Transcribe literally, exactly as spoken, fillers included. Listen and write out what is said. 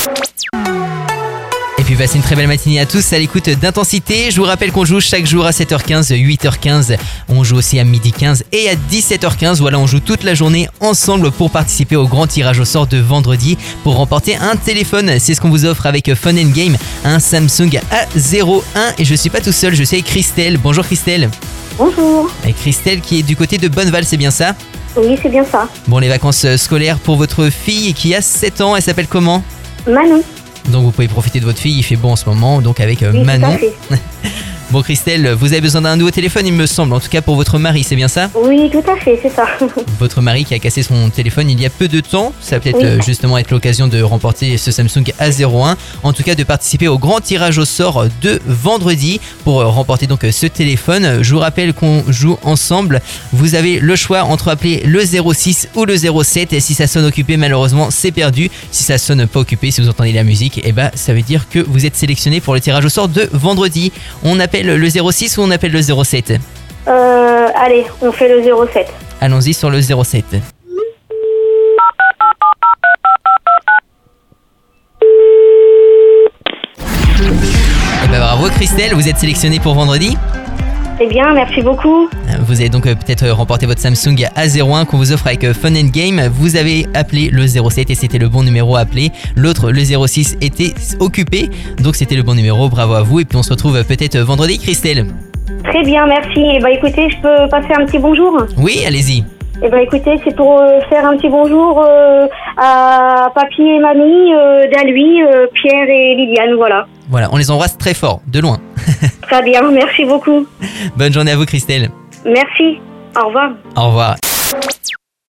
Et puis passez une très belle matinée à tous à l'écoute d'Intensité. Je vous rappelle qu'on joue chaque jour à sept heures quinze, huit heures quinze. On joue aussi à midi quinze et à dix-sept heures quinze. Voilà, on joue toute la journée ensemble pour participer au grand tirage au sort de vendredi pour remporter un téléphone. C'est ce qu'on vous offre avec Fun and Game, un Samsung A zéro un. Et je suis pas tout seul, je suis avec Christelle. Bonjour Christelle. Bonjour. Et Christelle qui est du côté de Bonneval, c'est bien ça ? Oui, c'est bien ça. Bon, les vacances scolaires pour votre fille qui a sept ans, elle s'appelle comment ? Manon. Donc vous pouvez profiter de votre fille, il fait bon en ce moment, donc avec euh, Oui, Manon. tout à fait. Bon Christelle, vous avez besoin d'un nouveau téléphone il me semble, en tout cas pour votre mari, c'est bien ça ? Oui, tout à fait, c'est ça. Votre mari qui a cassé son téléphone il y a peu de temps, ça va peut-être Oui. euh, justement être l'occasion de remporter ce Samsung A zéro un, en tout cas de participer au grand tirage au sort de vendredi pour euh, remporter donc euh, ce téléphone. Je vous rappelle qu'on joue ensemble, vous avez le choix entre appeler le zéro six ou le zéro sept, et si ça sonne occupé malheureusement c'est perdu, si ça sonne pas occupé, si vous entendez la musique, et bah ça veut dire que vous êtes sélectionné pour le tirage au sort de vendredi. On appelle le zéro six ou on appelle le zéro sept ? Euh, allez, on fait le zéro sept. Allons-y sur le zéro sept. Et bah bravo Christelle, vous êtes sélectionnée pour vendredi. Eh bien, merci beaucoup. Vous avez donc euh, peut-être remporté votre Samsung A zéro un qu'on vous offre avec euh, Fun and Game. Vous avez appelé le zéro sept et c'était le bon numéro à appeler. L'autre, le zéro six, était occupé, donc c'était le bon numéro. Bravo à vous et puis on se retrouve euh, peut-être euh, vendredi Christelle. Très bien, merci. Eh ben, écoutez, je peux passer un petit bonjour ? Oui, allez-y. Eh ben, écoutez, c'est pour euh, faire un petit bonjour euh, à papy et mamie, euh, Dalui, euh, Pierre et Liliane, voilà. Voilà, on les embrasse très fort, de loin. Très bien, merci beaucoup. Bonne journée à vous Christelle. Merci, au revoir. Au revoir.